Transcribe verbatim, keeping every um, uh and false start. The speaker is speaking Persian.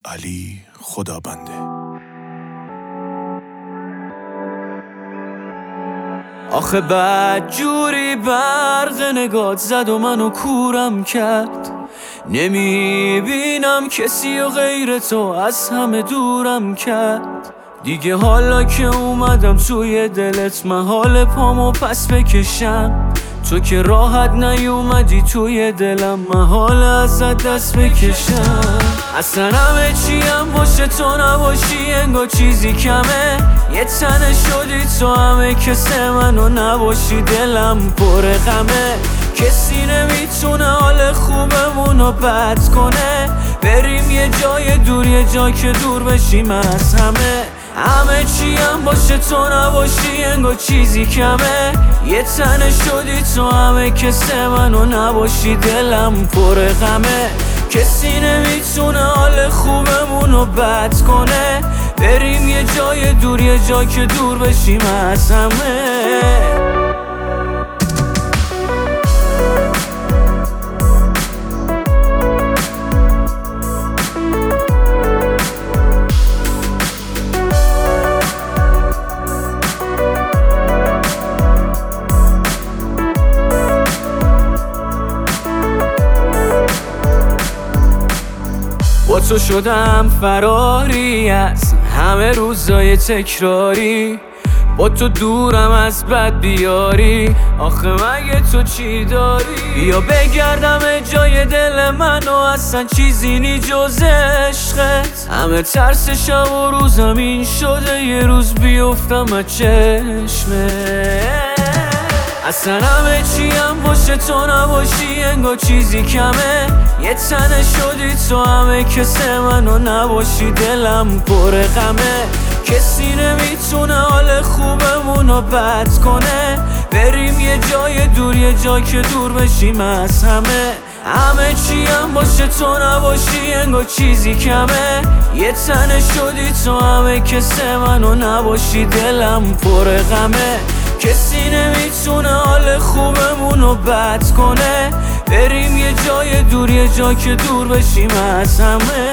علی خدابنده. آخه بد جوری برق نگات زد و منو کورم کرد، نمیبینم کسی و غیر تو از همه دورم کرد. دیگه حالا که اومدم توی دلت محال پامو پس بکشم، تو که راحت نیومدی توی دلم محال ازت دست بکشم. اصلا همه چیم باشه تو نباشی انگار چیزی کمه، یه تنه شدی تو همه کسه منو نباشی دلم پر غمه. کسی نمیتونه حال خوبمونو بد کنه، بریم یه جای دور یه جا که دور بشیم از همه. همه چیم باشه تو نباشی انگار چیزی کمه، یه تنه شدی تو همه کسه منو نباشی دلم پر غمه. کسی نمیتونه حال خوبمونو بد کنه، بریم یه جای دور یه جا که دور بشیم از همه. با تو شدم فراری از همه روزای تکراری، با تو دورم از بد بیاری. آخه مگه تو چی داری؟ بیا بگردم جای دل منو اصلا چیزی نی جز عشقت. همه ترس شب و روزم این شده یه روز بیفتم از چشمت. اصلا همه چیم باشه تو نباشی انگار چیزی کمه، یه تنه شدی تو همه کسه منو نباشی دلم پر غمه. کسی نمیتونه حال خوبمونو بد کنه، بریم یه جای دور یه جا که دور بشیم از همه. همه چیم باشه تو نباشی انگار چیزی کمه، یه تنه شدی تو همه کسه منو نباشی دلم پر غمه. کسی نمیتونه حال خوبمونو بد کنه، بریم یه جای دور یه جا که دور بشیم از همه.